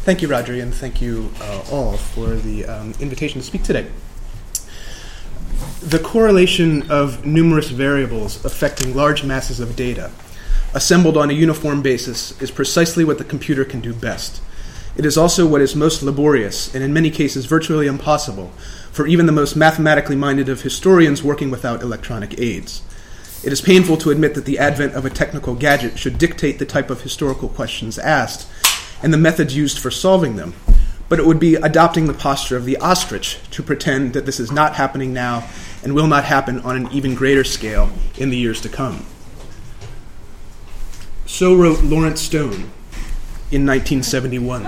Thank you, Rodri, and thank you all for the invitation to speak today. The correlation of numerous variables affecting large masses of data, assembled on a uniform basis, is precisely what the computer can do best. It is also what is most laborious, and in many cases virtually impossible, for even the most mathematically minded of historians working without electronic aids. It is painful to admit that the advent of a technical gadget should dictate the type of historical questions asked and the methods used for solving them, but it would be adopting the posture of the ostrich to pretend that this is not happening now and will not happen on an even greater scale in the years to come. So wrote Lawrence Stone in 1971.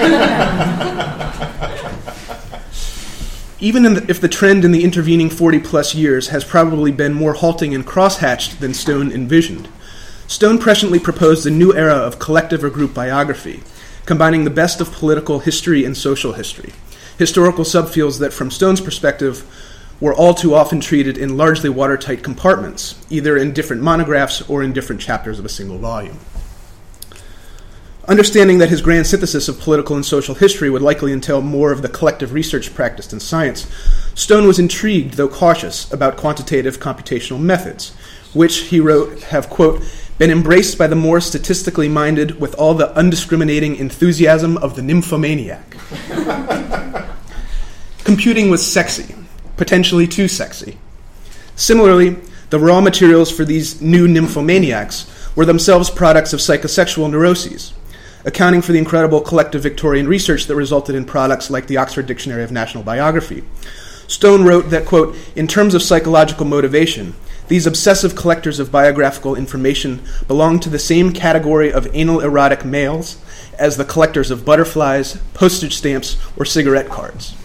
Even if the trend in the intervening 40-plus years has probably been more halting and crosshatched than Stone envisioned, Stone presciently proposed a new era of collective or group biography, combining the best of political history and social history, historical subfields that, from Stone's perspective, were all too often treated in largely watertight compartments, either in different monographs or in different chapters of a single volume. Understanding that his grand synthesis of political and social history would likely entail more of the collective research practiced in science, Stone was intrigued, though cautious, about quantitative computational methods, which, he wrote, have, quote, been embraced by the more statistically minded with all the undiscriminating enthusiasm of the nymphomaniac. Computing was sexy, potentially too sexy. Similarly, the raw materials for these new nymphomaniacs were themselves products of psychosexual neuroses, accounting for the incredible collective Victorian research that resulted in products like the Oxford Dictionary of National Biography. Stone wrote that, quote, in terms of psychological motivation, these obsessive collectors of biographical information belong to the same category of anal erotic males as the collectors of butterflies, postage stamps, or cigarette cards.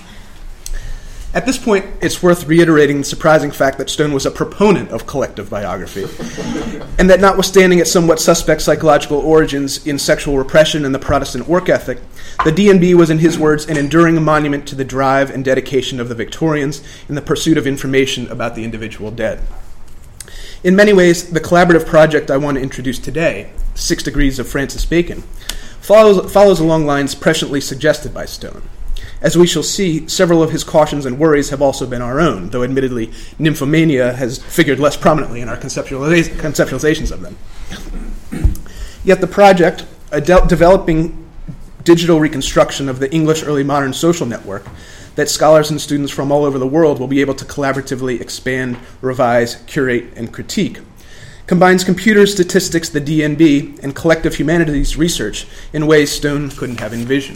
At this point, it's worth reiterating the surprising fact that Stone was a proponent of collective biography, and that notwithstanding its somewhat suspect psychological origins in sexual repression and the Protestant work ethic, the D&B was, in his words, an enduring monument to the drive and dedication of the Victorians in the pursuit of information about the individual dead. In many ways, the collaborative project I want to introduce today, 6 Degrees of Francis Bacon, follows along lines presciently suggested by Stone. As we shall see, several of his cautions and worries have also been our own, though admittedly nymphomania has figured less prominently in our conceptualizations of them. Yet the project, a developing digital reconstruction of the English early modern social network that scholars and students from all over the world will be able to collaboratively expand, revise, curate, and critique, combines computer statistics, the D&B, and collective humanities research in ways Stone couldn't have envisioned.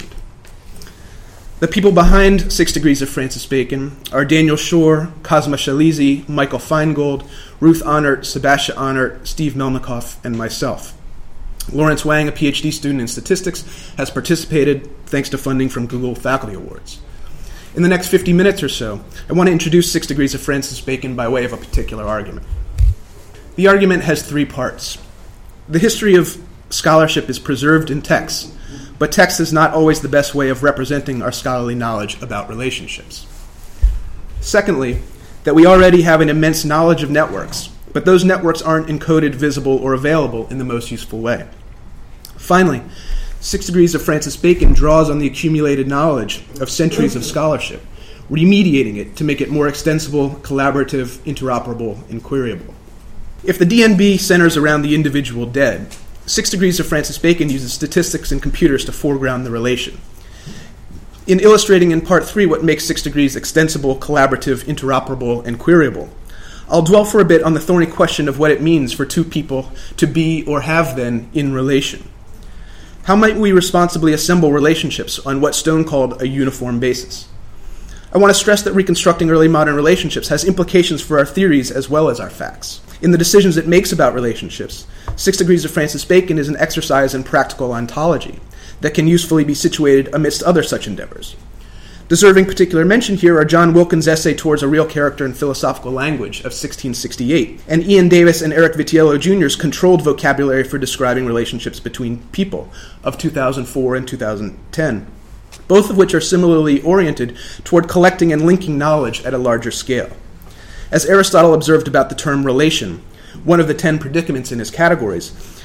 The people behind 6 Degrees of Francis Bacon are Daniel Shore, Cosma Shalizi, Michael Feingold, Ruth Honert, Sebastian Honert, Steve Melnikoff, and myself. Lawrence Wang, a PhD student in statistics, has participated thanks to funding from Google Faculty Awards. In the next 50 minutes or so, I want to introduce 6 Degrees of Francis Bacon by way of a particular argument. The argument has 3 parts. The history of scholarship is preserved in texts, but text is not always the best way of representing our scholarly knowledge about relationships. Secondly, that we already have an immense knowledge of networks, but those networks aren't encoded, visible, or available in the most useful way. Finally, 6 Degrees of Francis Bacon draws on the accumulated knowledge of centuries of scholarship, remediating it to make it more extensible, collaborative, interoperable, and queryable. If the D&B centers around the individual dead, 6 Degrees of Francis Bacon uses statistics and computers to foreground the relation. In illustrating in Part 3 what makes 6 Degrees extensible, collaborative, interoperable, and queryable, I'll dwell for a bit on the thorny question of what it means for two people to be or have been in relation. How might we responsibly assemble relationships on what Stone called a uniform basis? I want to stress that reconstructing early modern relationships has implications for our theories as well as our facts. In the decisions it makes about relationships, 6 Degrees of Francis Bacon is an exercise in practical ontology that can usefully be situated amidst other such endeavors. Deserving particular mention here are John Wilkins' essay Towards a Real Character in Philosophical Language of 1668, and Ian Davis and Eric Vitiello Jr.'s Controlled Vocabulary for Describing Relationships Between People of 2004 and 2010, both of which are similarly oriented toward collecting and linking knowledge at a larger scale. As Aristotle observed about the term relation, one of the 10 predicaments in his categories,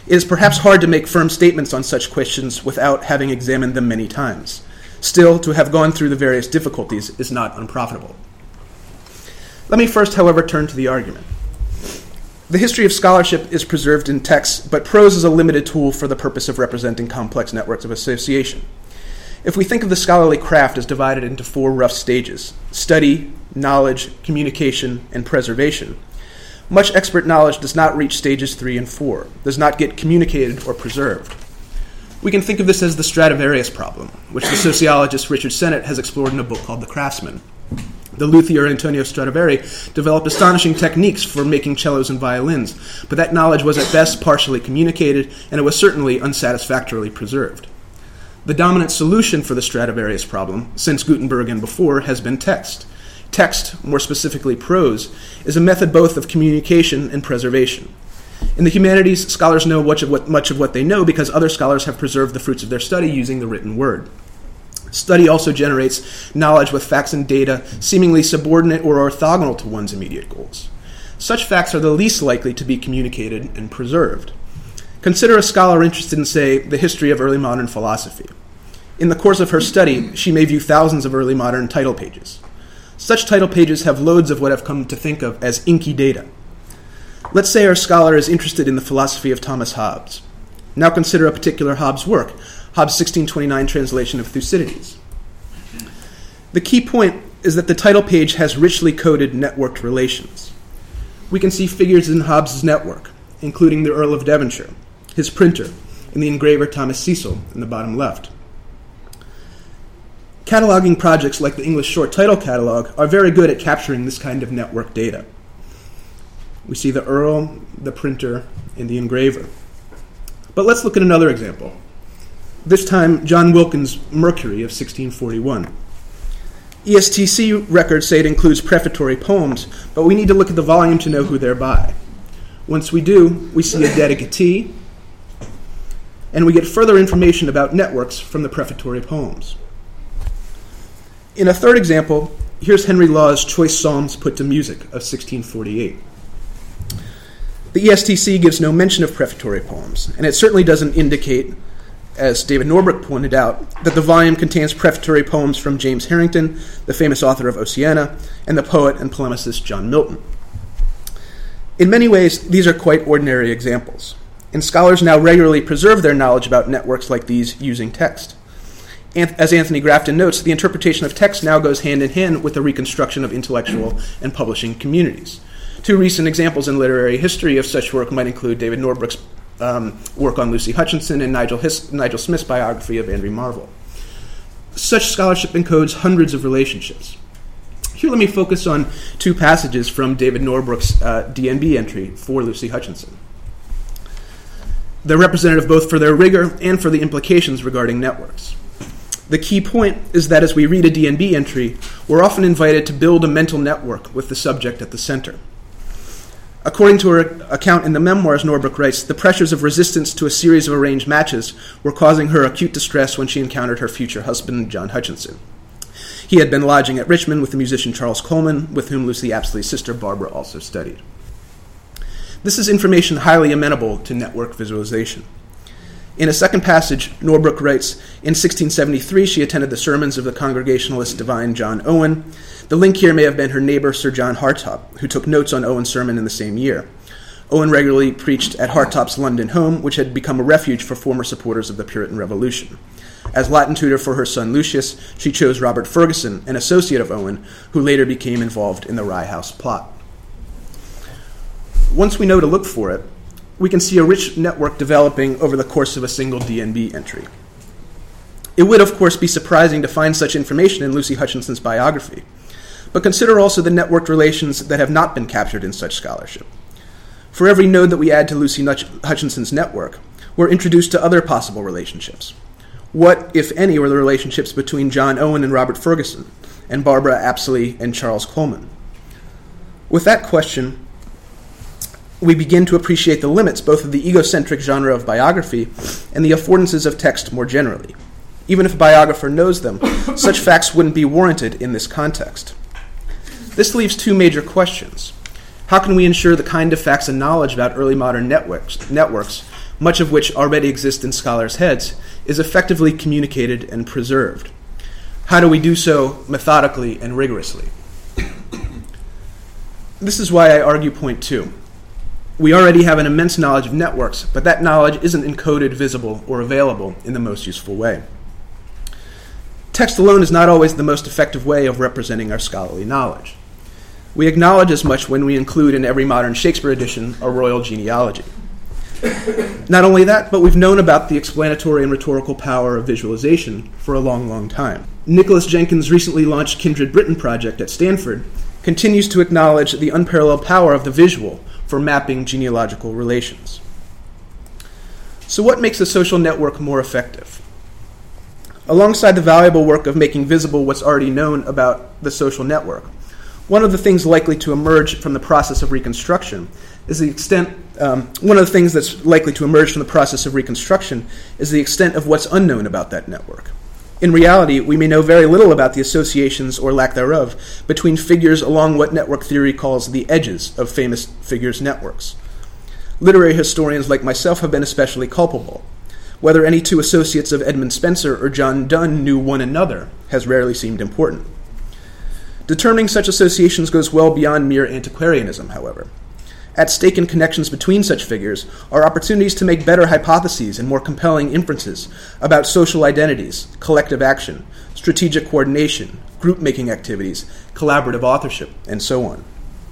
It is perhaps hard to make firm statements on such questions without having examined them many times. Still, to have gone through the various difficulties is not unprofitable. Let me first, however, turn to the argument. The history of scholarship is preserved in texts, but prose is a limited tool for the purpose of representing complex networks of association. If we think of the scholarly craft as divided into 4 rough stages: study, knowledge, communication, and preservation, much expert knowledge does not reach stages 3 and 4, does not get communicated or preserved. We can think of this as the Stradivarius problem, which the sociologist Richard Sennett has explored in a book called The Craftsman. The luthier Antonio Stradivari developed astonishing techniques for making cellos and violins, but that knowledge was at best partially communicated, and it was certainly unsatisfactorily preserved. The dominant solution for the Stradivarius problem, since Gutenberg and before, has been text. Text, more specifically prose, is a method both of communication and preservation. In the humanities, scholars know much of what they know because other scholars have preserved the fruits of their study using the written word. Study also generates knowledge with facts and data seemingly subordinate or orthogonal to one's immediate goals. Such facts are the least likely to be communicated and preserved. Consider a scholar interested in, say, the history of early modern philosophy. In the course of her study, she may view thousands of early modern title pages. Such title pages have loads of what I've come to think of as inky data. Let's say our scholar is interested in the philosophy of Thomas Hobbes. Now consider a particular Hobbes work, Hobbes' 1629 translation of Thucydides. The key point is that the title page has richly coded networked relations. We can see figures in Hobbes' network, including the Earl of Devonshire, his printer, and the engraver Thomas Cecil in the bottom left. Cataloging projects like the English Short Title Catalog are very good at capturing this kind of network data. We see the Earl, the printer, and the engraver. But let's look at another example. This time, John Wilkins' Mercury of 1641. ESTC records say it includes prefatory poems, but we need to look at the volume to know who they're by. Once we do, we see a dedicatee, and we get further information about networks from the prefatory poems. In a third example, here's Henry Law's Choice Psalms Put to Music of 1648. The ESTC gives no mention of prefatory poems, and it certainly doesn't indicate, as David Norbrook pointed out, that the volume contains prefatory poems from James Harrington, the famous author of Oceana, and the poet and polemicist John Milton. In many ways, these are quite ordinary examples, and scholars now regularly preserve their knowledge about networks like these using text. As Anthony Grafton notes, the interpretation of text now goes hand in hand with the reconstruction of intellectual and publishing communities. 2 recent examples in literary history of such work might include David Norbrook's work on Lucy Hutchinson and Nigel Smith's biography of Andrew Marvell. Such scholarship encodes hundreds of relationships. Here let me focus on 2 passages from David Norbrook's DNB entry for Lucy Hutchinson. They're representative both for their rigor and for the implications regarding networks. The key point is that as we read a DNB entry, we're often invited to build a mental network with the subject at the center. According to her account in the memoirs, Norbrook writes, the pressures of resistance to a series of arranged matches were causing her acute distress when she encountered her future husband, John Hutchinson. He had been lodging at Richmond with the musician Charles Coleman, with whom Lucy Apsley's sister Barbara also studied. This is information highly amenable to network visualization. In a second passage, Norbrook writes, in 1673 she attended the sermons of the Congregationalist divine John Owen. The link here may have been her neighbor Sir John Hartop, who took notes on Owen's sermon in the same year. Owen regularly preached at Hartop's London home, which had become a refuge for former supporters of the Puritan Revolution. As Latin tutor for her son Lucius, she chose Robert Ferguson, an associate of Owen, who later became involved in the Rye House plot. Once we know to look for it, we can see a rich network developing over the course of a single DNB entry. It would, of course, be surprising to find such information in Lucy Hutchinson's biography, but consider also the networked relations that have not been captured in such scholarship. For every node that we add to Lucy Hutchinson's network, we're introduced to other possible relationships. What, if any, were the relationships between John Owen and Robert Ferguson, and Barbara Apsley and Charles Coleman? With that question, we begin to appreciate the limits both of the egocentric genre of biography and the affordances of text more generally. Even if a biographer knows them, such facts wouldn't be warranted in this context. This leaves 2 major questions. How can we ensure the kind of facts and knowledge about early modern networks much of which already exists in scholars' heads, is effectively communicated and preserved. How do we do so methodically and rigorously? This is why I argue point 2. We already have an immense knowledge of networks, but that knowledge isn't encoded, visible, or available in the most useful way. Text alone is not always the most effective way of representing our scholarly knowledge. We acknowledge as much when we include in every modern Shakespeare edition a royal genealogy. Not only that, but we've known about the explanatory and rhetorical power of visualization for a long, long time. Nicholas Jenkins' recently launched Kindred Britain project at Stanford continues to acknowledge the unparalleled power of the visual for mapping genealogical relations. So what makes a social network more effective? Alongside the valuable work of making visible what's already known about the social network, one of the things likely to emerge from the process of reconstruction is the extent of what's unknown about that network. In reality, we may know very little about the associations, or lack thereof, between figures along what network theory calls the edges of famous figures' networks. Literary historians like myself have been especially culpable. Whether any two associates of Edmund Spenser or John Donne knew one another has rarely seemed important. Determining such associations goes well beyond mere antiquarianism, however. At stake in connections between such figures are opportunities to make better hypotheses and more compelling inferences about social identities, collective action, strategic coordination, group-making activities, collaborative authorship, and so on.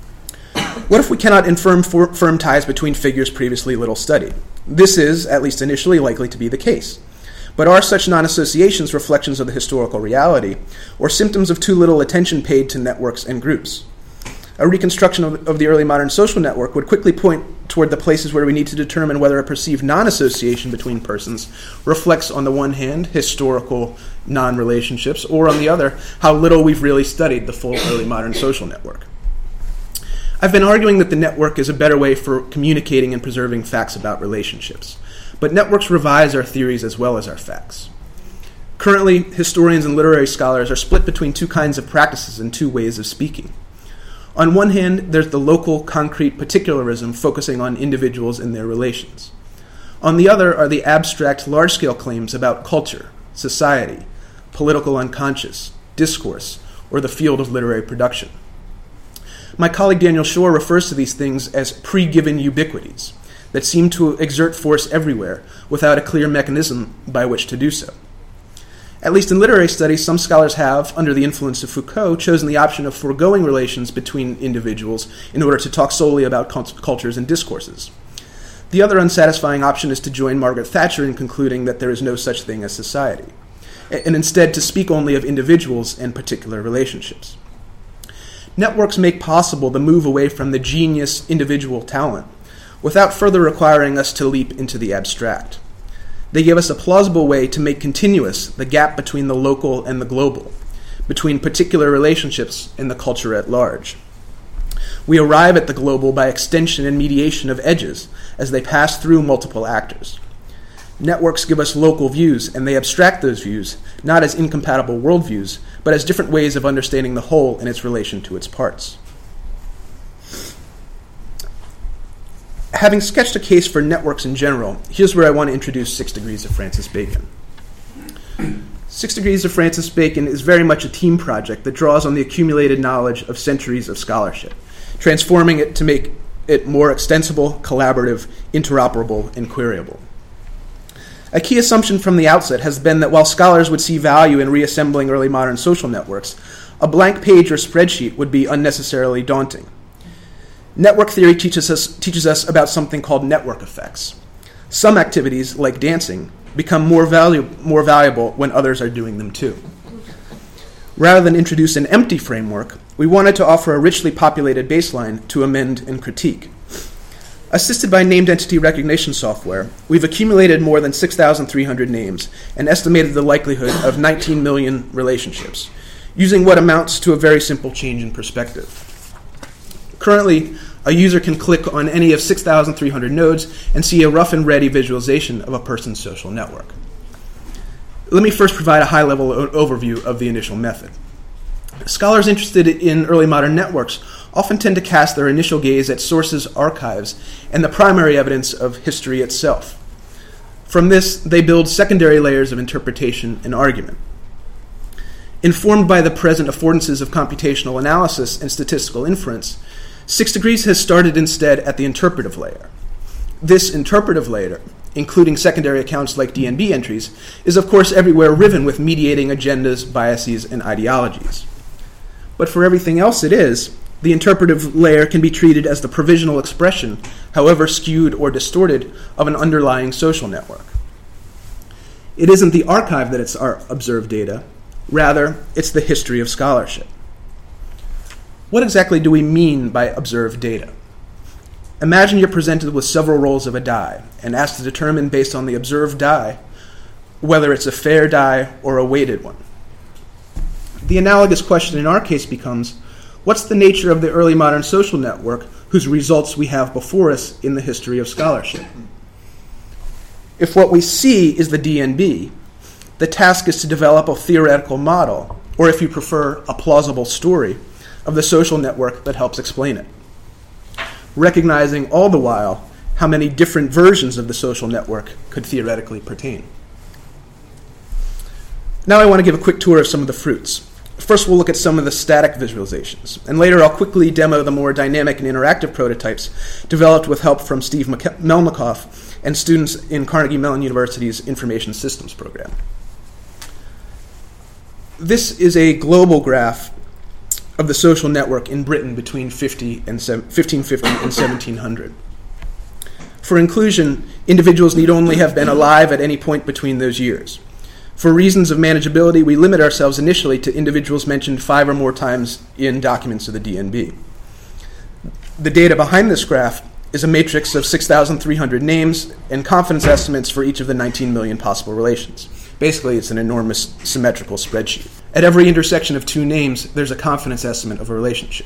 What if we cannot infer firm ties between figures previously little studied? This is, at least initially, likely to be the case. But are such non-associations reflections of the historical reality, or symptoms of too little attention paid to networks and groups? A reconstruction of the early modern social network would quickly point toward the places where we need to determine whether a perceived non-association between persons reflects, on the one hand, historical non-relationships, or on the other, how little we've really studied the full early modern social network. I've been arguing that the network is a better way for communicating and preserving facts about relationships, but networks revise our theories as well as our facts. Currently, historians and literary scholars are split between two kinds of practices and two ways of speaking. On one hand, there's the local, concrete particularism focusing on individuals and their relations. On the other are the abstract, large-scale claims about culture, society, political unconscious, discourse, or the field of literary production. My colleague Daniel Shore refers to these things as pre-given ubiquities that seem to exert force everywhere without a clear mechanism by which to do so. At least in literary studies, some scholars have, under the influence of Foucault, chosen the option of foregoing relations between individuals in order to talk solely about cultures and discourses. The other unsatisfying option is to join Margaret Thatcher in concluding that there is no such thing as society, and instead to speak only of individuals and particular relationships. Networks make possible the move away from the genius individual talent without further requiring us to leap into the abstract. They give us a plausible way to make continuous the gap between the local and the global, between particular relationships and the culture at large. We arrive at the global by extension and mediation of edges as they pass through multiple actors. Networks give us local views, and they abstract those views not as incompatible worldviews, but as different ways of understanding the whole and its relation to its parts. Having sketched a case for networks in general, here's where I want to introduce 6 Degrees of Francis Bacon. 6 Degrees of Francis Bacon is very much a team project that draws on the accumulated knowledge of centuries of scholarship, transforming it to make it more extensible, collaborative, interoperable, and queryable. A key assumption from the outset has been that while scholars would see value in reassembling early modern social networks, a blank page or spreadsheet would be unnecessarily daunting. Network theory teaches us about something called network effects. Some activities, like dancing, become more valuable when others are doing them too. Rather than introduce an empty framework, we wanted to offer a richly populated baseline to amend and critique. Assisted by named entity recognition software, we've accumulated more than 6,300 names and estimated the likelihood of 19 million relationships, using what amounts to a very simple change in perspective. Currently, a user can click on any of 6,300 nodes and see a rough and ready visualization of a person's social network. Let me first provide a high-level overview of the initial method. Scholars interested in early modern networks often tend to cast their initial gaze at sources, archives, and the primary evidence of history itself. From this, they build secondary layers of interpretation and argument. Informed by the present affordances of computational analysis and statistical inference, 6 Degrees has started instead at the interpretive layer. This interpretive layer, including secondary accounts like DNB entries, is of course everywhere riven with mediating agendas, biases, and ideologies. But for everything else it is, the interpretive layer can be treated as the provisional expression, however skewed or distorted, of an underlying social network. It isn't the archive that it's our observed data, rather, it's the history of scholarship. What exactly do we mean by observed data? Imagine you're presented with several rolls of a die and asked to determine, based on the observed die, whether it's a fair die or a weighted one. The analogous question in our case becomes, what's the nature of the early modern social network whose results we have before us in the history of scholarship? If what we see is the DNB, the task is to develop a theoretical model, or if you prefer, a plausible story, of the social network that helps explain it, recognizing all the while how many different versions of the social network could theoretically pertain. Now I want to give a quick tour of some of the fruits. First, we'll look at some of the static visualizations, and later I'll quickly demo the more dynamic and interactive prototypes developed with help from Steve Melnikoff and students in Carnegie Mellon University's Information Systems program. This is a global graph of the social network in Britain between 1550 and 1700. For inclusion, individuals need only have been alive at any point between those years. For reasons of manageability, we limit ourselves initially to individuals mentioned 5 or more times in documents of the DNB. The data behind this graph is a matrix of 6,300 names and confidence estimates for each of the 19 million possible relations. Basically, it's an enormous symmetrical spreadsheet. At every intersection of 2 names, there's a confidence estimate of a relationship.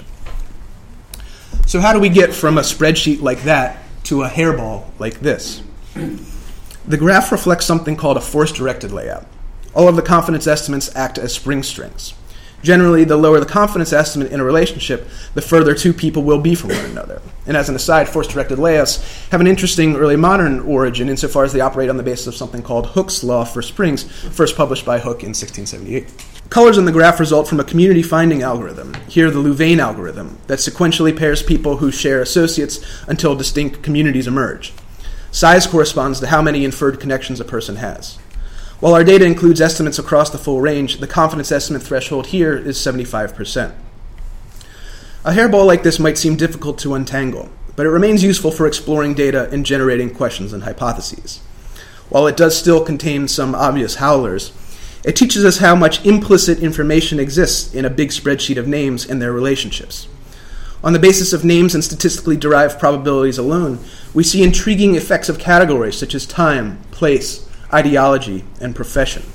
So how do we get from a spreadsheet like that to a hairball like this? The graph reflects something called a force-directed layout. All of the confidence estimates act as spring strings. Generally, the lower the confidence estimate in a relationship, the further 2 people will be from one another. And as an aside, force-directed layouts have an interesting early modern origin insofar as they operate on the basis of something called Hooke's law for springs, first published by Hooke in 1678. Colors in the graph result from a community finding algorithm, here the Louvain algorithm, that sequentially pairs people who share associates until distinct communities emerge. Size corresponds to how many inferred connections a person has. While our data includes estimates across the full range, the confidence estimate threshold here is 75%. A hairball like this might seem difficult to untangle, but it remains useful for exploring data and generating questions and hypotheses. While it does still contain some obvious howlers, it teaches us how much implicit information exists in a big spreadsheet of names and their relationships. On the basis of names and statistically derived probabilities alone, we see intriguing effects of categories such as time, place, ideology, and profession.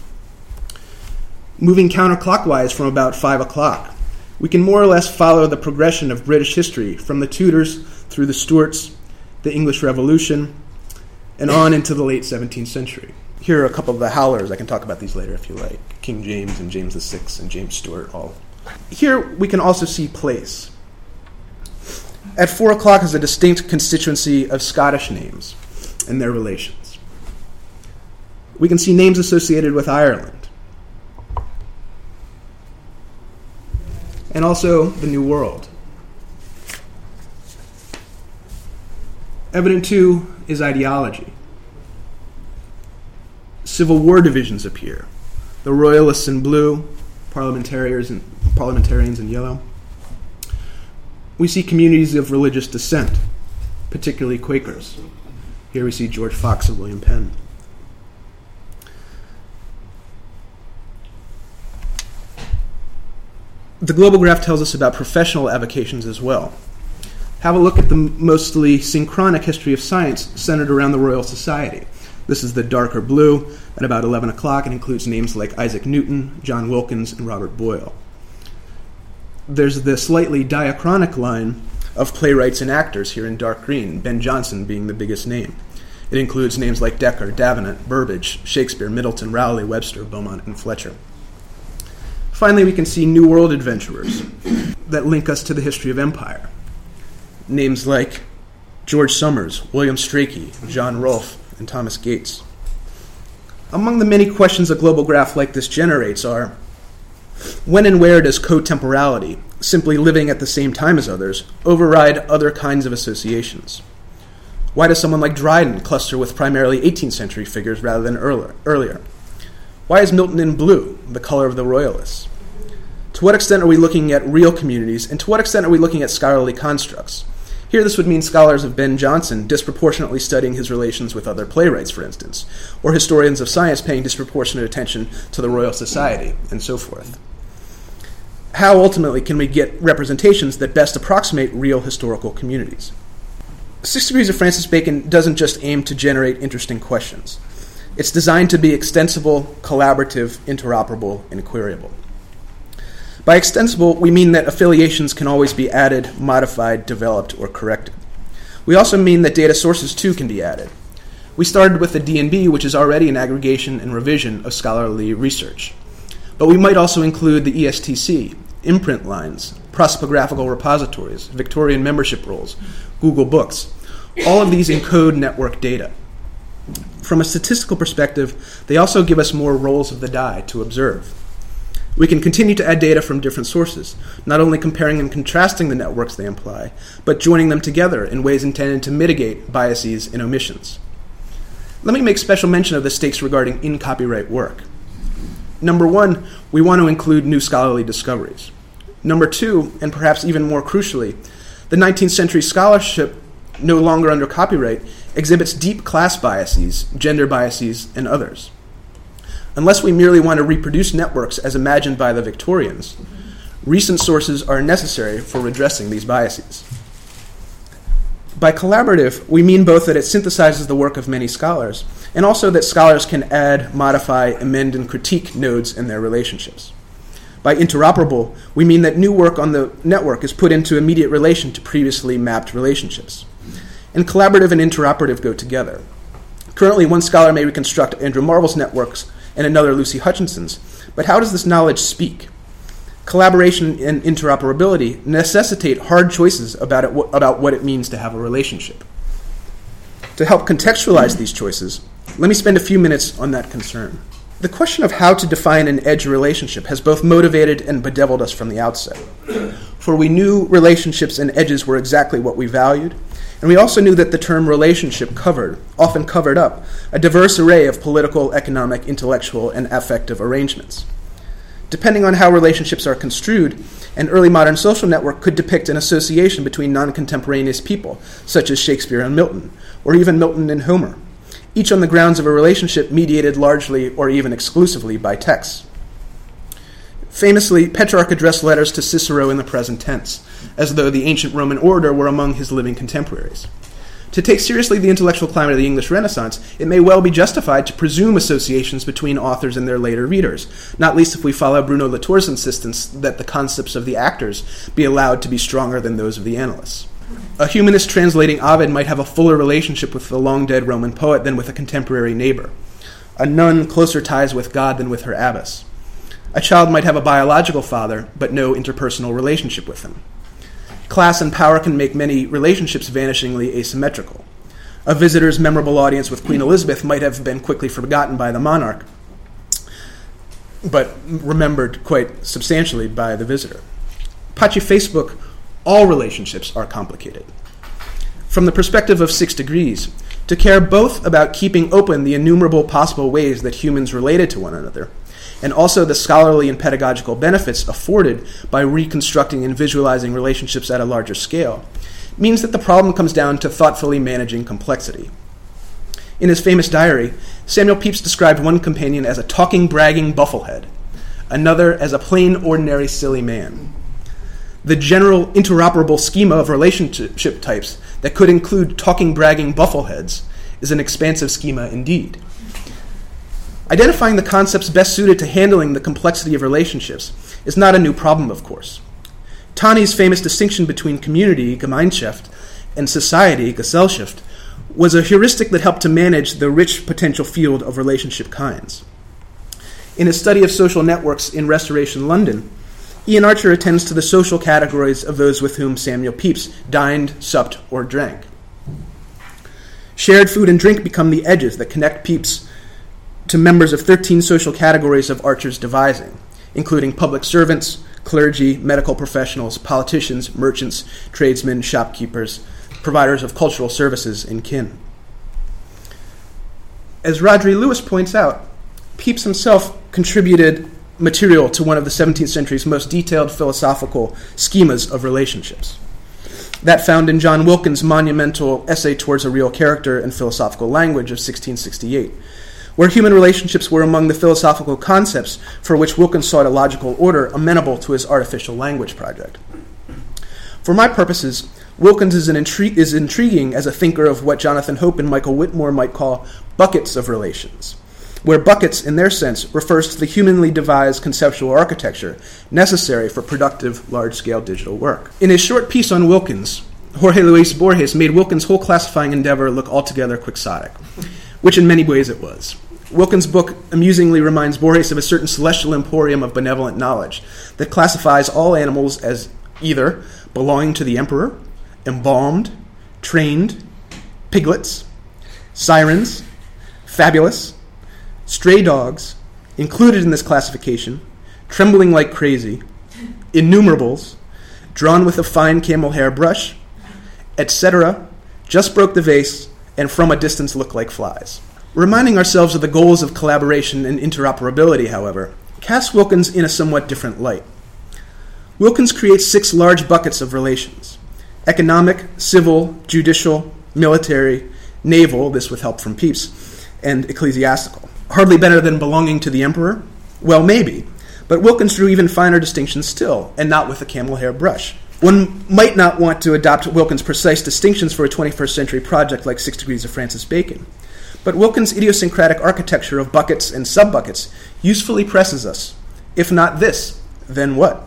Moving counterclockwise from about 5 o'clock, we can more or less follow the progression of British history from the Tudors through the Stuarts, the English Revolution, and on into the late 17th century. Here are a couple of the howlers. I can talk about these later if you like. King James and James VI and James Stuart all. Here we can also see place. At 4 o'clock is a distinct constituency of Scottish names and their relations. We can see names associated with Ireland. And also the New World. Evident too is ideology. Civil War divisions appear. The Royalists in blue, parliamentarians in yellow. We see communities of religious dissent, particularly Quakers. Here we see George Fox and William Penn. The global graph tells us about professional avocations as well. Have a look at the mostly synchronic history of science centered around the Royal Society. This is the darker blue. At about 11 o'clock, it includes names like Isaac Newton, John Wilkins, and Robert Boyle. There's the slightly diachronic line of playwrights and actors here in dark green, Ben Jonson being the biggest name. It includes names like Dekker, Davenant, Burbage, Shakespeare, Middleton, Rowley, Webster, Beaumont, and Fletcher. Finally, we can see New World adventurers that link us to the history of empire. Names like George Summers, William Strachey, John Rolfe, and Thomas Gates. Among the many questions a global graph like this generates are, when and where does cotemporality, simply living at the same time as others, override other kinds of associations? Why does someone like Dryden cluster with primarily 18th century figures rather than earlier? Why is Milton in blue, the color of the royalists? To what extent are we looking at real communities, and to what extent are we looking at scholarly constructs? Here this would mean scholars of Ben Jonson disproportionately studying his relations with other playwrights, for instance, or historians of science paying disproportionate attention to the Royal Society, and so forth. How ultimately can we get representations that best approximate real historical communities? 6 Degrees of Francis Bacon doesn't just aim to generate interesting questions. It's designed to be extensible, collaborative, interoperable, and queryable. By extensible, we mean that affiliations can always be added, modified, developed, or corrected. We also mean that data sources, too, can be added. We started with the D&B, which is already an aggregation and revision of scholarly research. But we might also include the ESTC, imprint lines, prosopographical repositories, Victorian membership rolls, Google Books. All of these encode network data. From a statistical perspective, they also give us more rolls of the die to observe. We can continue to add data from different sources, not only comparing and contrasting the networks they imply, but joining them together in ways intended to mitigate biases and omissions. Let me make special mention of the stakes regarding in-copyright work. Number one, we want to include new scholarly discoveries. Number two, and perhaps even more crucially, the 19th century scholarship, no longer under copyright, exhibits deep class biases, gender biases, and others. Unless we merely want to reproduce networks as imagined by the Victorians, recent sources are necessary for redressing these biases. By collaborative, we mean both that it synthesizes the work of many scholars, and also that scholars can add, modify, amend, and critique nodes in their relationships. By interoperable, we mean that new work on the network is put into immediate relation to previously mapped relationships. And collaborative and interoperative go together. Currently, one scholar may reconstruct Andrew Marvell's networks and another Lucy Hutchinson's, but how does this knowledge speak? Collaboration and interoperability necessitate hard choices about what it means to have a relationship. To help contextualize these choices, let me spend a few minutes on that concern. The question of how to define an edge relationship has both motivated and bedeviled us from the outset. For we knew relationships and edges were exactly what we valued, and we also knew that the term relationship often covered up, a diverse array of political, economic, intellectual, and affective arrangements. Depending on how relationships are construed, an early modern social network could depict an association between non-contemporaneous people, such as Shakespeare and Milton, or even Milton and Homer, each on the grounds of a relationship mediated largely or even exclusively by texts. Famously, Petrarch addressed letters to Cicero in the present tense, as though the ancient Roman orator were among his living contemporaries. To take seriously the intellectual climate of the English Renaissance, it may well be justified to presume associations between authors and their later readers, not least if we follow Bruno Latour's insistence that the concepts of the actors be allowed to be stronger than those of the analysts. A humanist translating Ovid might have a fuller relationship with the long-dead Roman poet than with a contemporary neighbor. A nun closer ties with God than with her abbess. A child might have a biological father, but no interpersonal relationship with him. Class and power can make many relationships vanishingly asymmetrical. A visitor's memorable audience with Queen Elizabeth might have been quickly forgotten by the monarch, but remembered quite substantially by the visitor. Pace Facebook, all relationships are complicated. From the perspective of 6 Degrees, to care both about keeping open the innumerable possible ways that humans related to one another, and also the scholarly and pedagogical benefits afforded by reconstructing and visualizing relationships at a larger scale, means that the problem comes down to thoughtfully managing complexity. In his famous diary, Samuel Pepys described one companion as a talking, bragging bufflehead, another as a plain, ordinary, silly man. The general interoperable schema of relationship types that could include talking, bragging buffleheads is an expansive schema indeed. Identifying the concepts best suited to handling the complexity of relationships is not a new problem, of course. Tawney's famous distinction between community, Gemeinschaft, and society, Gesellschaft, was a heuristic that helped to manage the rich potential field of relationship kinds. In his study of social networks in Restoration London, Ian Archer attends to the social categories of those with whom Samuel Pepys dined, supped, or drank. Shared food and drink become the edges that connect Pepys to members of 13 social categories of Archer's devising, including public servants, clergy, medical professionals, politicians, merchants, tradesmen, shopkeepers, providers of cultural services, and kin. As Rodri Lewis points out, Pepys himself contributed material to one of the 17th century's most detailed philosophical schemas of relationships. That found in John Wilkins' monumental Essay Towards a Real Character and Philosophical Language of 1668, where human relationships were among the philosophical concepts for which Wilkins sought a logical order amenable to his artificial language project. For my purposes, Wilkins is intriguing as a thinker of what Jonathan Hope and Michael Whitmore might call buckets of relations, where buckets, in their sense, refers to the humanly devised conceptual architecture necessary for productive, large-scale digital work. In his short piece on Wilkins, Jorge Luis Borges made Wilkins' whole classifying endeavor look altogether quixotic, which in many ways it was. Wilkins' book amusingly reminds Borges of a certain celestial emporium of benevolent knowledge that classifies all animals as either belonging to the emperor, embalmed, trained, piglets, sirens, fabulous, stray dogs, included in this classification, trembling like crazy, innumerables, drawn with a fine camel hair brush, etc., just broke the vase, and from a distance look like flies. Reminding ourselves of the goals of collaboration and interoperability, however, casts Wilkins in a somewhat different light. Wilkins creates 6 large buckets of relations: economic, civil, judicial, military, naval, this with help from Pepys, and ecclesiastical. Hardly better than belonging to the emperor? Well, maybe, but Wilkins drew even finer distinctions still, and not with a camel hair brush. One might not want to adopt Wilkins' precise distinctions for a 21st century project like 6 Degrees of Francis Bacon, but Wilkins' idiosyncratic architecture of buckets and sub-buckets usefully presses us. If not this, then what?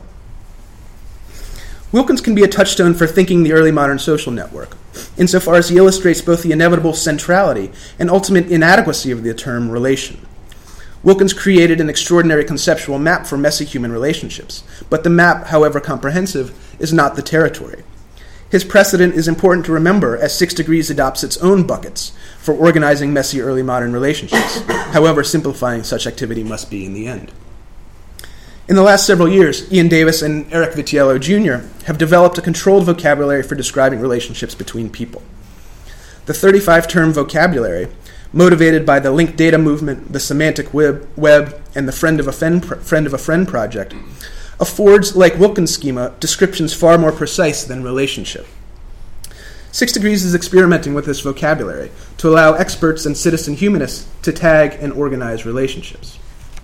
Wilkins can be a touchstone for thinking the early modern social network, insofar as he illustrates both the inevitable centrality and ultimate inadequacy of the term relation. Wilkins created an extraordinary conceptual map for messy human relationships, but the map, however comprehensive, is not the territory. His precedent is important to remember as 6 Degrees adopts its own buckets for organizing messy early modern relationships, however simplifying such activity must be in the end. In the last several years, Ian Davis and Eric Vitiello Jr. have developed a controlled vocabulary for describing relationships between people. The 35-term vocabulary, motivated by the linked data movement, the semantic web, and the friend of a friend project, affords, like Wilkins' schema, descriptions far more precise than relationship. 6 Degrees is experimenting with this vocabulary to allow experts and citizen humanists to tag and organize relationships.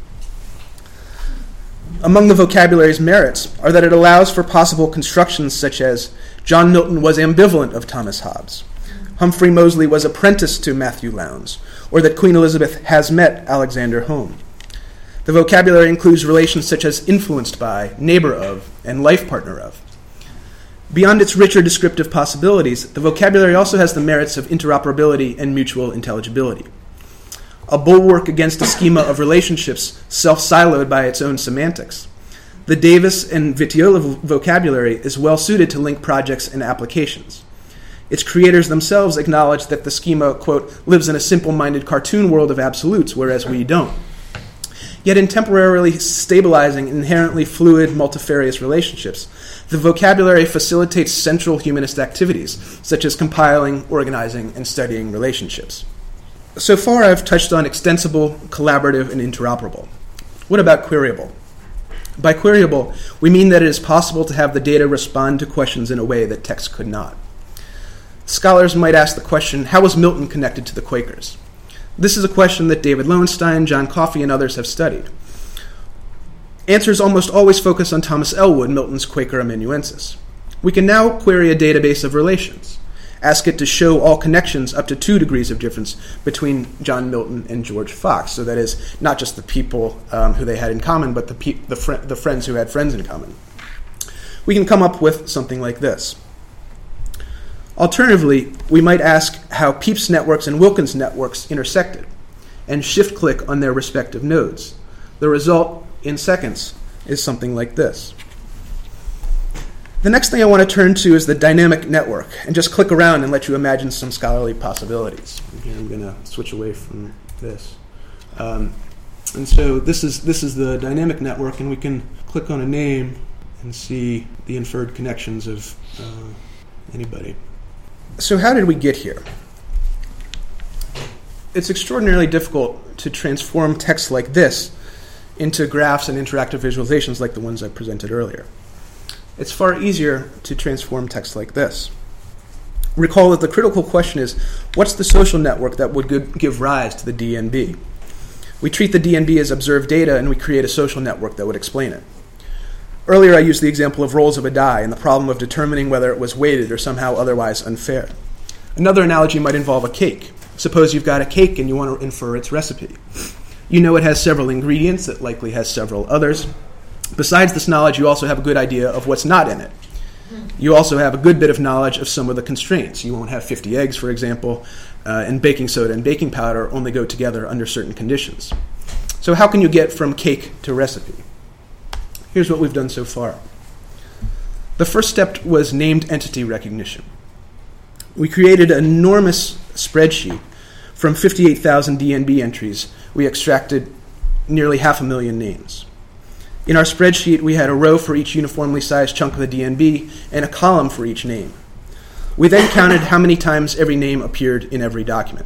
Among the vocabulary's merits are that it allows for possible constructions such as John Milton was ambivalent of Thomas Hobbes, Humphrey Moseley was apprenticed to Matthew Lowndes, or that Queen Elizabeth has met Alexander Home. The vocabulary includes relations such as influenced by, neighbor of, and life partner of. Beyond its richer descriptive possibilities, the vocabulary also has the merits of interoperability and mutual intelligibility. A bulwark against a schema of relationships self-siloed by its own semantics. The Davis and Vitiello vocabulary is well suited to link projects and applications. Its creators themselves acknowledge that the schema, quote, lives in a simple-minded cartoon world of absolutes, whereas we don't. Yet in temporarily stabilizing inherently fluid, multifarious relationships, the vocabulary facilitates central humanist activities, such as compiling, organizing, and studying relationships. So far, I've touched on extensible, collaborative, and interoperable. What about queryable? By queryable, we mean that it is possible to have the data respond to questions in a way that text could not. Scholars might ask the question, how was Milton connected to the Quakers? This is a question that David Lowenstein, John Coffey, and others have studied. Answers almost always focus on Thomas Ellwood, Milton's Quaker amanuensis. We can now query a database of relations. Ask it to show all connections up to 2 degrees of difference between John Milton and George Fox. So that is not just the people who they had in common, but the friends who had friends in common. We can come up with something like this. Alternatively, we might ask how Pepys networks and Wilkins networks intersected, and shift-click on their respective nodes. The result, in seconds, is something like this. The next thing I want to turn to is the dynamic network, and just click around and let you imagine some scholarly possibilities. Again, I'm going to switch away from this. And so this is the dynamic network, and we can click on a name and see the inferred connections of anybody. So how did we get here? It's extraordinarily difficult to transform text like this into graphs and interactive visualizations like the ones I presented earlier. It's far easier to transform text like this. Recall that the critical question is, what's the social network that would give rise to the DNB? We treat the DNB as observed data, and we create a social network that would explain it. Earlier, I used the example of rolls of a die and the problem of determining whether it was weighted or somehow otherwise unfair. Another analogy might involve a cake. Suppose you've got a cake and you want to infer its recipe. You know it has several ingredients. It likely has several others. Besides this knowledge, you also have a good idea of what's not in it. You also have a good bit of knowledge of some of the constraints. You won't have 50 eggs, for example, and baking soda and baking powder only go together under certain conditions. So how can you get from cake to recipe? Here's what we've done so far. The first step was named entity recognition. We created an enormous spreadsheet. From 58,000 DNB entries, we extracted nearly 500,000 names. In our spreadsheet, we had a row for each uniformly sized chunk of the DNB and a column for each name. We then counted how many times every name appeared in every document.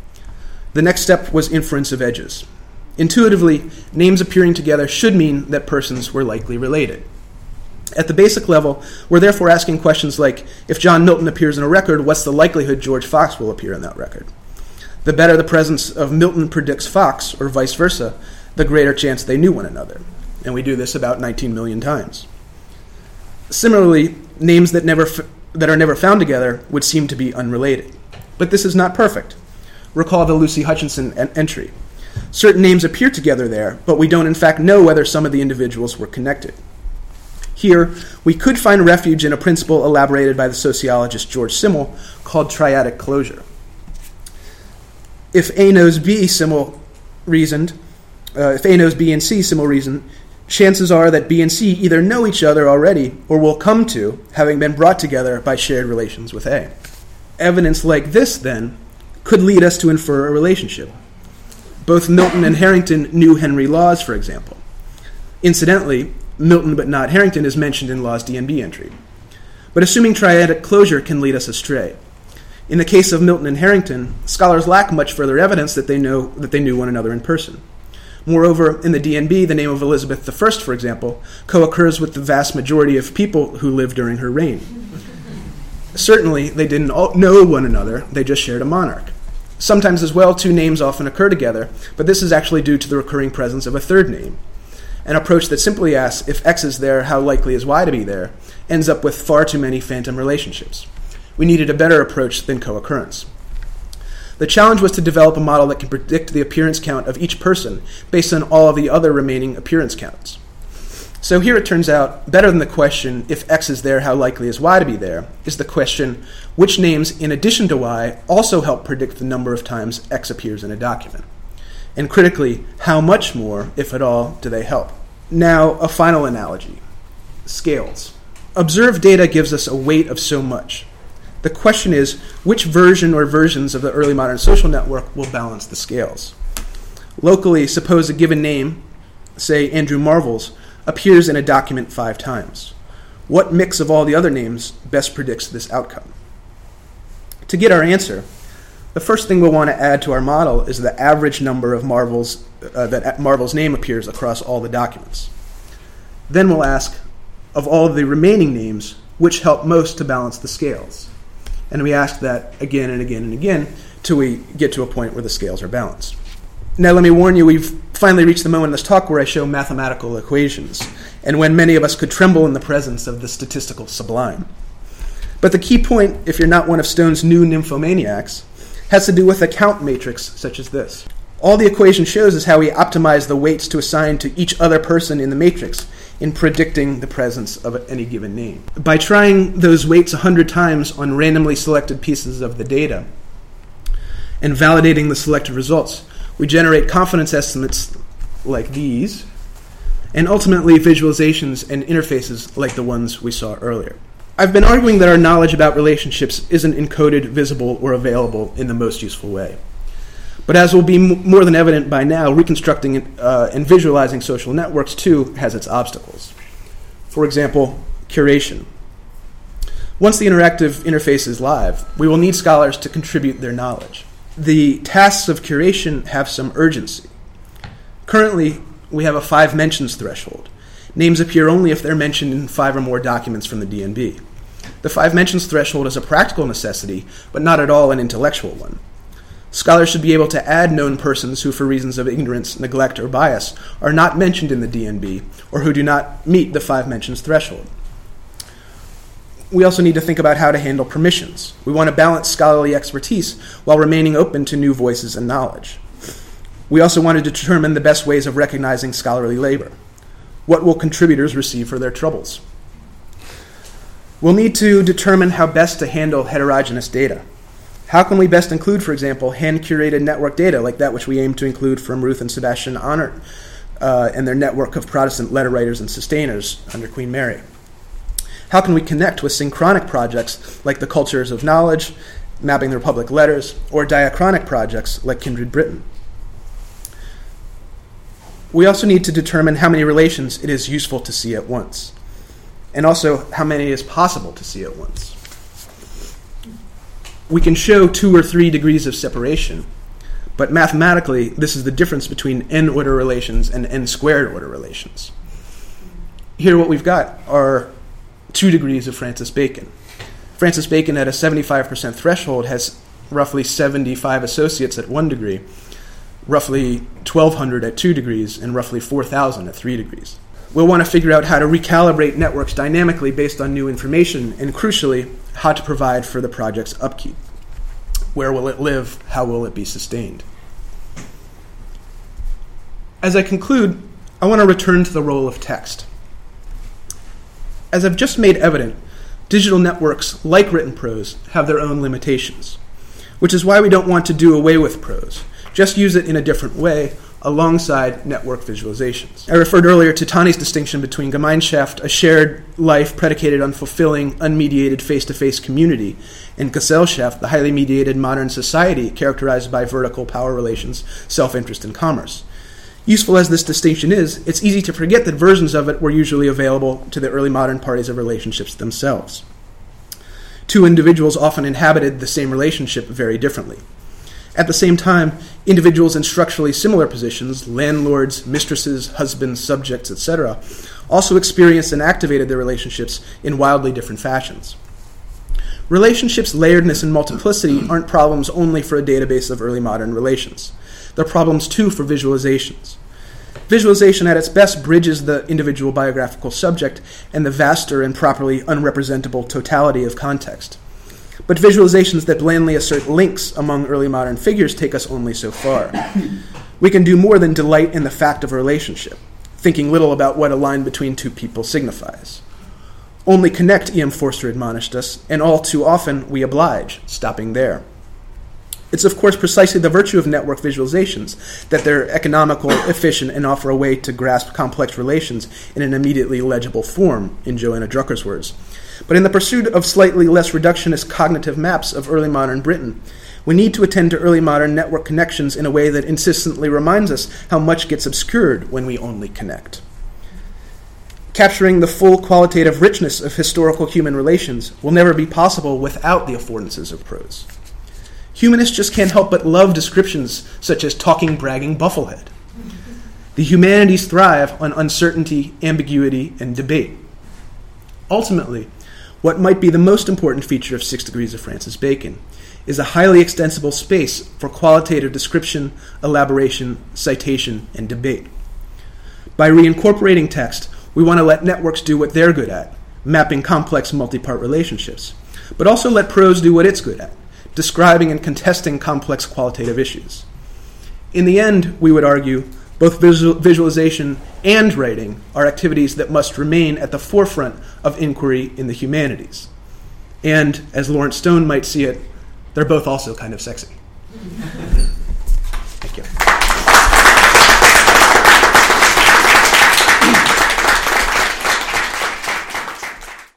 The next step was inference of edges. Intuitively, names appearing together should mean that persons were likely related. At the basic level, we're therefore asking questions like, if John Milton appears in a record, what's the likelihood George Fox will appear in that record? The better the presence of Milton predicts Fox, or vice versa, the greater chance they knew one another. And we do this about 19 million times. Similarly, names that are never found together would seem to be unrelated. But this is not perfect. Recall the Lucy Hutchinson entry. Certain names appear together there, but we don't in fact know whether some of the individuals were connected. Here, we could find refuge in a principle elaborated by the sociologist George Simmel called triadic closure. If A knows B and C Simmel reasoned, chances are that B and C either know each other already or will come to, having been brought together by shared relations with A. Evidence like this, then, could lead us to infer a relationship. Both Milton and Harrington knew Henry Lawes, for example. Incidentally, Milton but not Harrington is mentioned in Lawes' DNB entry. But assuming triadic closure can lead us astray. In the case of Milton and Harrington, scholars lack much further evidence that they knew one another in person. Moreover, in the DNB, the name of Elizabeth I, for example, co-occurs with the vast majority of people who lived during her reign. Certainly, they didn't all know one another, they just shared a monarch. Sometimes as well, two names often occur together, but this is actually due to the recurring presence of a third name. An approach that simply asks, if X is there, how likely is Y to be there, ends up with far too many phantom relationships. We needed a better approach than co-occurrence. The challenge was to develop a model that can predict the appearance count of each person based on all of the other remaining appearance counts. So here it turns out, better than the question, if X is there, how likely is Y to be there, is the question, which names, in addition to Y, also help predict the number of times X appears in a document? And critically, how much more, if at all, do they help? Now, a final analogy. Scales. Observed data gives us a weight of so much. The question is, which version or versions of the early modern social network will balance the scales? Locally, suppose a given name, say Andrew Marvels, appears in a document 5 times. What mix of all the other names best predicts this outcome? To get our answer, the first thing we'll want to add to our model is the average number of Marvels that Marvel's name appears across all the documents. Then we'll ask, of all the remaining names, which help most to balance the scales? And we ask that again and again and again till we get to a point where the scales are balanced. Now let me warn you, we've finally reached the moment in this talk where I show mathematical equations, and when many of us could tremble in the presence of the statistical sublime. But the key point, if you're not one of Stone's new nymphomaniacs, has to do with a count matrix such as this. All the equation shows is how we optimize the weights to assign to each other person in the matrix in predicting the presence of any given name. By trying those weights 100 times on randomly selected pieces of the data and validating the selected results, we generate confidence estimates like these, and ultimately visualizations and interfaces like the ones we saw earlier. I've been arguing that our knowledge about relationships isn't encoded, visible, or available in the most useful way. But as will be more than evident by now, reconstructing and visualizing social networks, too, has its obstacles. For example, curation. Once the interactive interface is live, we will need scholars to contribute their knowledge. The tasks of curation have some urgency. Currently, we have a 5 mentions threshold. Names appear only if they're mentioned in 5 or more documents from the DNB. The 5 mentions threshold is a practical necessity, but not at all an intellectual one. Scholars should be able to add known persons who, for reasons of ignorance, neglect, or bias, are not mentioned in the DNB, or who do not meet the 5 mentions threshold. We also need to think about how to handle permissions. We want to balance scholarly expertise while remaining open to new voices and knowledge. We also want to determine the best ways of recognizing scholarly labor. What will contributors receive for their troubles? We'll need to determine how best to handle heterogeneous data. How can we best include, for example, hand-curated network data like that which we aim to include from Ruth and Sebastian Honert and their network of Protestant letter writers and sustainers under Queen Mary? How can we connect with synchronic projects like the Cultures of Knowledge, Mapping the Republic Letters, or diachronic projects like Kindred Britain? We also need to determine how many relations it is useful to see at once, and also how many it is possible to see at once. We can show 2 or 3 degrees of separation, but mathematically, this is the difference between n-order relations and n-squared order relations. Here what we've got are 2 degrees of Francis Bacon. Francis Bacon at a 75% threshold has roughly 75 associates at 1 degree, roughly 1,200 at 2 degrees, and roughly 4,000 at 3 degrees. We'll want to figure out how to recalibrate networks dynamically based on new information, and crucially, how to provide for the project's upkeep. Where will it live? How will it be sustained? As I conclude, I want to return to the role of text. As I've just made evident, digital networks, like written prose, have their own limitations, which is why we don't want to do away with prose. Just use it in a different way, alongside network visualizations. I referred earlier to Tani's distinction between Gemeinschaft, a shared life predicated on fulfilling, unmediated face-to-face community, and Gesellschaft, the highly mediated modern society characterized by vertical power relations, self-interest, and commerce. Useful as this distinction is, it's easy to forget that versions of it were usually available to the early modern parties of relationships themselves. 2 individuals often inhabited the same relationship very differently. At the same time, individuals in structurally similar positions, landlords, mistresses, husbands, subjects, etc., also experienced and activated their relationships in wildly different fashions. Relationships' layeredness and multiplicity aren't problems only for a database of early modern relations. They're problems, too, for visualizations. Visualization at its best bridges the individual biographical subject and the vaster and properly unrepresentable totality of context. But visualizations that blandly assert links among early modern figures take us only so far. We can do more than delight in the fact of a relationship, thinking little about what a line between 2 people signifies. Only connect, E.M. Forster admonished us, and all too often we oblige, stopping there. It's of course precisely the virtue of network visualizations that they're economical, efficient, and offer a way to grasp complex relations in an immediately legible form, in Joanna Drucker's words. But in the pursuit of slightly less reductionist cognitive maps of early modern Britain, we need to attend to early modern network connections in a way that insistently reminds us how much gets obscured when we only connect. Capturing the full qualitative richness of historical human relations will never be possible without the affordances of prose. Humanists just can't help but love descriptions such as talking, bragging Bufflehead. The humanities thrive on uncertainty, ambiguity, and debate. Ultimately, what might be the most important feature of 6 Degrees of Francis Bacon is a highly extensible space for qualitative description, elaboration, citation, and debate. By reincorporating text, we want to let networks do what they're good at, mapping complex multi-part relationships, but also let prose do what it's good at, describing and contesting complex qualitative issues. In the end, we would argue, both visualization and writing are activities that must remain at the forefront of inquiry in the humanities. And, as Lawrence Stone might see it, they're both also kind of sexy.